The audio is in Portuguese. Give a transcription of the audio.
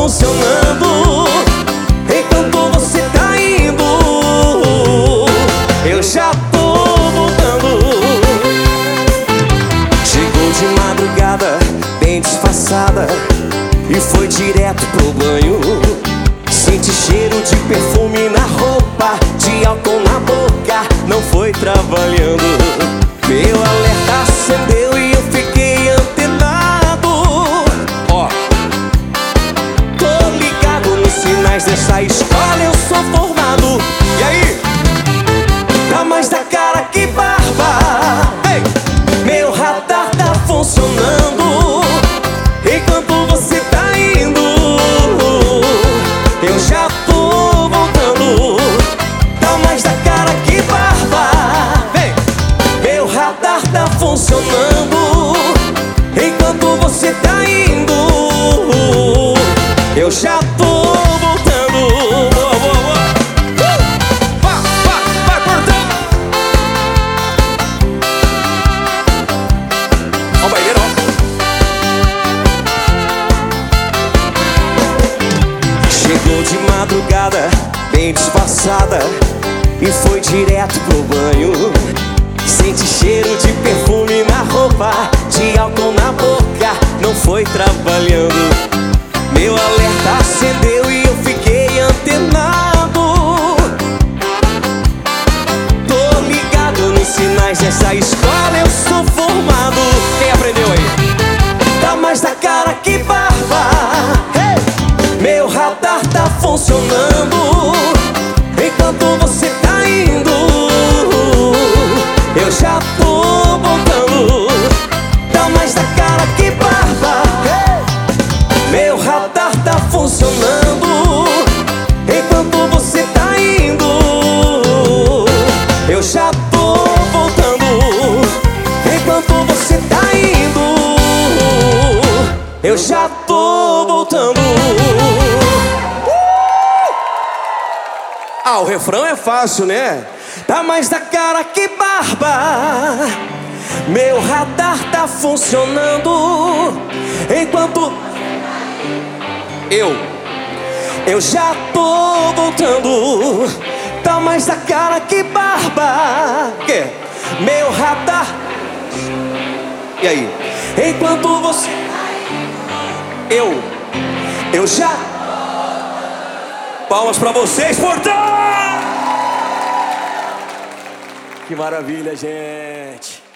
funcionando. Enquanto você tá indo, eu já tô voltando. Chegou de madrugada, bem disfarçada, e foi direto pro banho. Sente cheiro de perfume na roupa, de álcool na boca, não foi trabalhando. Meu alerta acendeu e eu fiquei antenado. Ó, tô ligado nos sinais dessa escola, eu sou formado. E aí? Tá mais da cara que barba. Ei! Meu radar tá funcionando. Enquanto você tá indo, eu já tô voltando. Tá mais da cara que barba. Vem! Meu radar tá funcionando. Enquanto você tá indo, eu já tô voltando. Boa, boa, boa. Vai, portando. Ó o baileiro, ó. Chegou de madrugada, bem disfarçada, e foi direto pro banho. Sente cheiro de perfume na roupa, de álcool na boca, não foi trabalhando. Meu alerta acendeu e eu fiquei antenado. Tô ligado nos sinais dessa escola, eu sou formado. Quem aprendeu aí? Tá mais da cara que barba. Meu radar tá funcionando. Enquanto você tá indo, eu já tô voltando. Tá mais da cara que barba. Meu radar tá funcionando. Enquanto você tá indo, eu já tô voltando. Enquanto você tá indo, eu já tô voltando. Ah, o refrão é fácil, né? Tá mais da cara que barba. Meu radar tá funcionando. Enquanto eu já tô voltando. Tá mais da cara que barba. Que? Meu radar. E aí? Enquanto você eu já. Palmas pra vocês, portão! Que maravilha, gente!